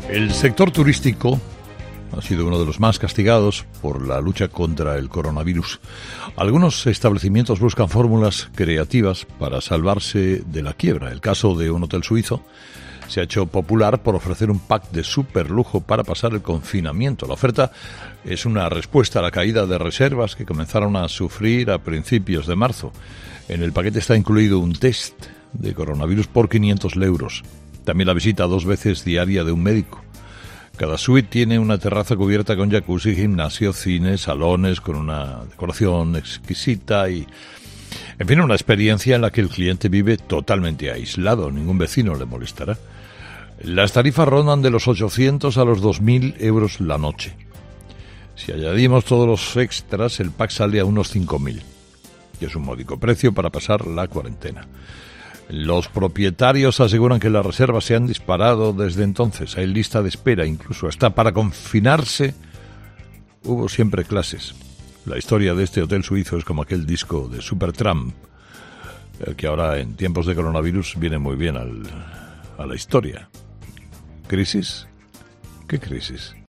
El sector turístico ha sido uno de los más castigados por la lucha contra el coronavirus. Algunos establecimientos buscan fórmulas creativas para salvarse de la quiebra. El caso de un hotel suizo se ha hecho popular por ofrecer un pack de superlujo para pasar el confinamiento. La oferta es una respuesta a la caída de reservas que comenzaron a sufrir a principios de marzo. En el paquete está incluido un test de coronavirus por 500 €. También la visita 2 veces diaria de un médico. Cada suite tiene una terraza cubierta con jacuzzi, gimnasio, cine, salones con una decoración exquisita y, en fin, una experiencia en la que el cliente vive totalmente aislado. Ningún vecino le molestará. Las tarifas rondan de los 800 a los 2.000 € la noche. Si añadimos todos los extras, el pack sale a unos 5.000, que es un módico precio para pasar la cuarentena. Los propietarios aseguran que las reservas se han disparado desde entonces. Hay lista de espera, incluso hasta para confinarse hubo siempre clases. La historia de este hotel suizo es como aquel disco de Supertramp, el que ahora en tiempos de coronavirus viene muy bien a la historia. ¿Crisis? ¿Qué crisis?